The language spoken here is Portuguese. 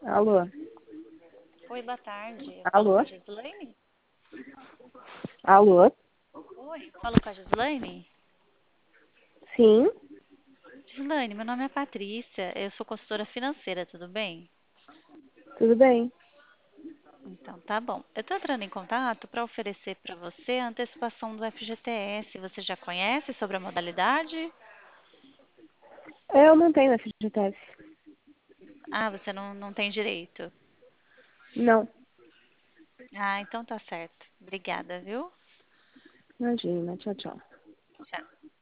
Alô? Oi, boa tarde. Eu falo com Alô? a Gislaine? Alô? Oi, falo com a Gislaine? Sim, Gislaine, meu nome é Patrícia, eu sou consultora financeira, tudo bem? tudo bem. Então, tá bom. Eu tô entrando em contato para oferecer para você a antecipação do FGTS. Você já conhece sobre a modalidade? Eu não tenho FGTS. Ah, você não tem direito. Não, Ah, então tá certo. Obrigada, viu? imagina. Tchau, tchau.